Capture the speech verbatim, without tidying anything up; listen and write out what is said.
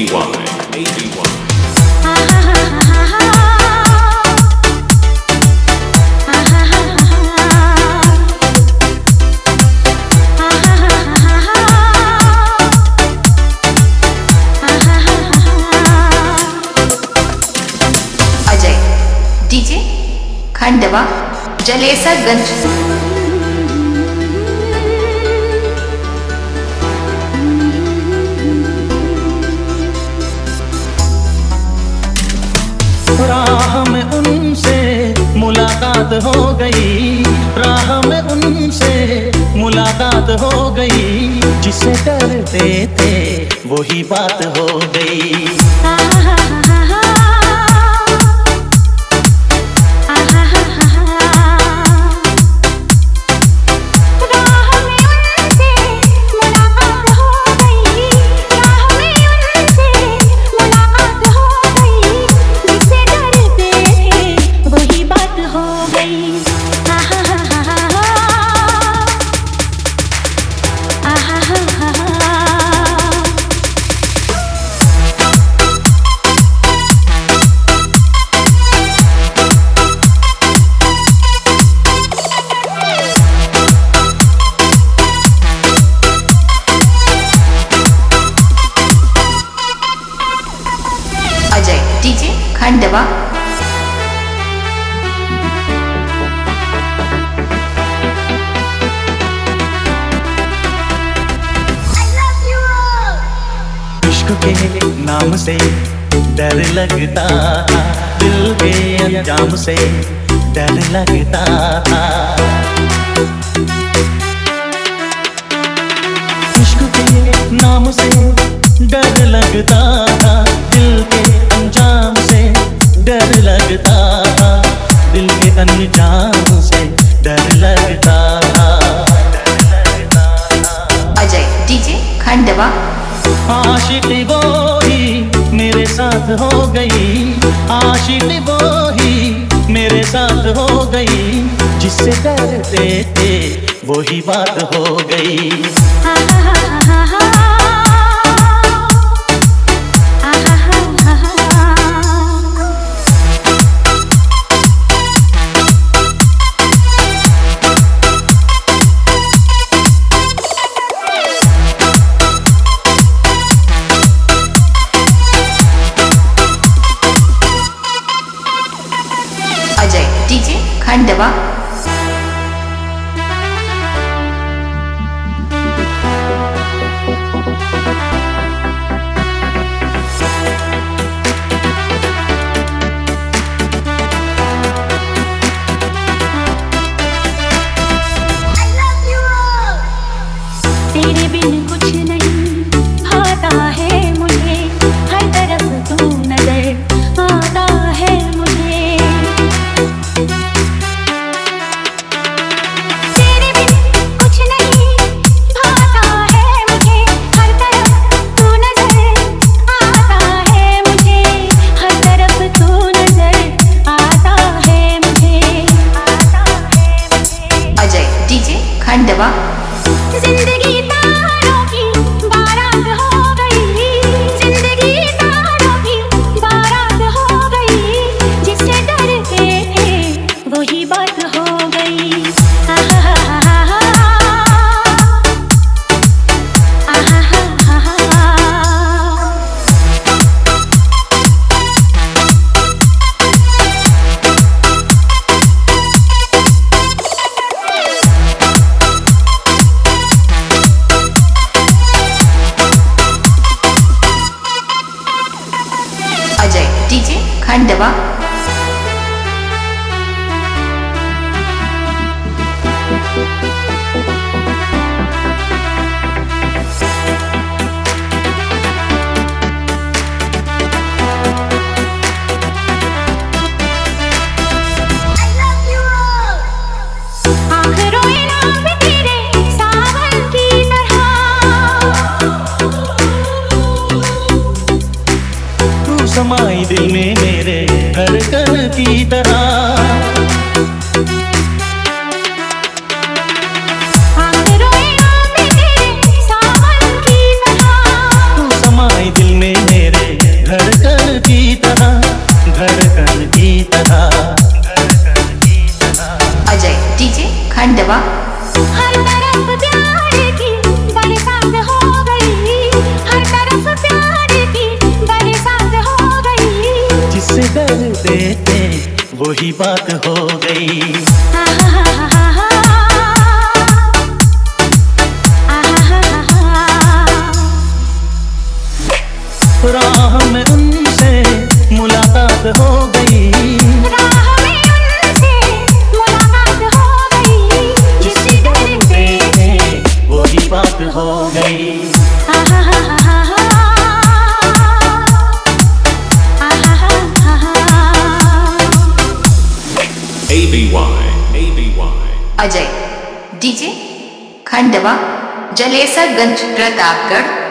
A B Y. Ajay DJ Khandwa Jalesarganj. राह में उनसे मुलाकात हो गई, राह में उनसे मुलाकात हो गई, जिसे डरते थे वही बात हो गई। अजय डीजे खंडवा। इश्क के नाम से डर लगता था, दिल के अंजाम से डर लगता था। इश्क के नाम से डर लगता था, दिल के अंजाम से डर लगता था, दिल के अंजाम से डर लगता था। अजय डीजे खंडवा। आशिक़ी वो ही मेरे साथ हो गई, आशिक़ी वो ही मेरे साथ हो गई, जिससे डरते थे वही बात हो गई। अजय डीजे खंडवा। तेरे बिन कुछ नहीं भाता है मुझे, हर तरफ तू नजर आता है मुझे। तेरे बिन कुछ नहीं भाता है मुझे, हर तरफ तू नजर आता है मुझे, हर तरफ तू नजर आता है मुझे, आता है मुझे। अजय डीजे खंडवा। जिंदगी तारों की बारात हो गई, जिंदगी तारों की बारात हो गई, जिससे डरते थे वही बात हो गई। अजय डीजे खंडवा। आँख रोए ना भी तेरे सावन की तरह, तू समाई दिल में मेरे धड़कन की तरह। आँख रोए ना भी तेरे सावन की तरह, तू समाई दिल में मेरे खंडवा हर तरफ प्यार की बरसात हो गई, हर तरफ प्यार की बरसात हो गई। जिससे डरते थे वही बात हो गई। राह में उनसे मुलाकात हो गई, राह में उनसे मुलाकात हो गई। जिससे डरते थे वही बात हो गई। A B Y A B Y Ajay DJ Khandwa Jalesarganj Pratapgarh.